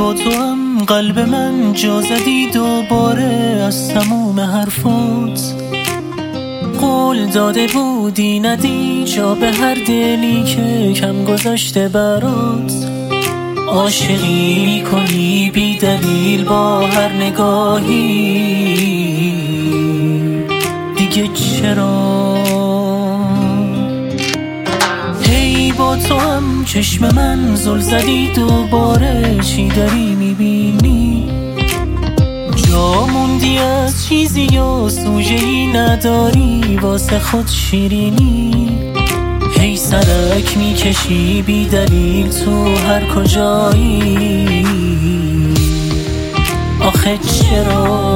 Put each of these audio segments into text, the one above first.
با تو هم قلب من جا زدی دوباره از تموم حرفات. قول داده بودی ندی جا به هر دلی که کم گذاشته برات. عاشقی میکنی بی دلیل با هر نگاهی، دیگه چرا؟ هی با تو هم چشم من زل زدی دوباره، چی داری میبینی؟ جا موندی از چیزی یا سوژه‌ای نداری واسه خود شیرینی. هی سرک میکشی بی دلیل تو هر کجایی، آخه چرا؟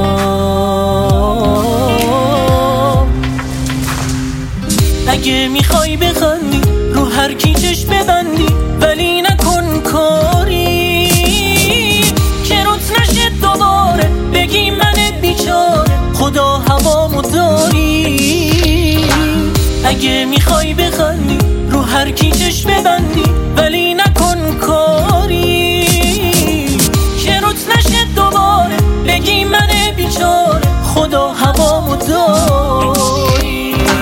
اگه میخوای بخندی رو هر کی چشم ببندی، ولی نکن کاری که روت نشه دوباره بگی من بیچاره خدا هوامو داری. اگه میخوای بخندی رو هر کی چشم ببندی، ولی نکن کاری که روت نشه دوباره بگی من بیچاره خدا هوامو داری.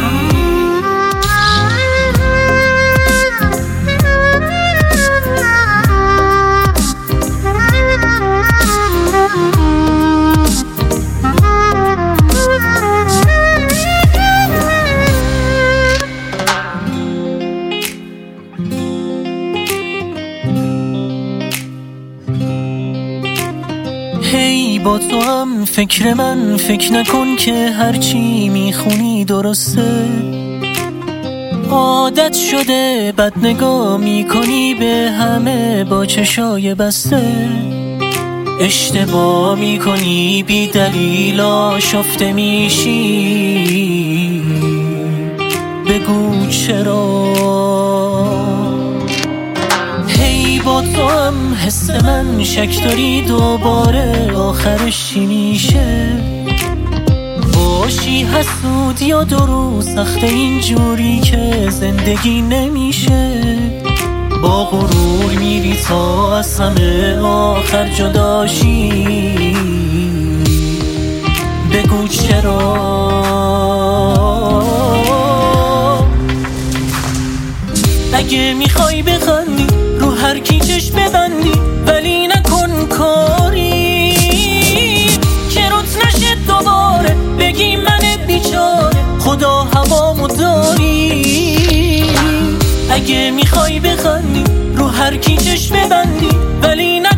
هی با تو هم فکر من فکر نکن که هرچی میخونی درسته. عادت شده بد نگاه میکنی به همه با چشای بسته. اشتباه میکنی بی دلیل آشفته میشی، بگو چرا؟ با تو هم حس من شک داری دوباره آخرش چی میشه؟ باشی حسود یا درو سخته اینجوری که زندگی نمیشه. با غرور میری تا از همه آخر جداشی، بگو چرا؟ اگه میخوای بخندی رو هر کی چشم ببندی، ولی نکن کاری که روت نشه دوباره بگی من بیچاره خدا هوامو داری. اگه میخوای بخندی رو هر کی چشم ببندی، ولی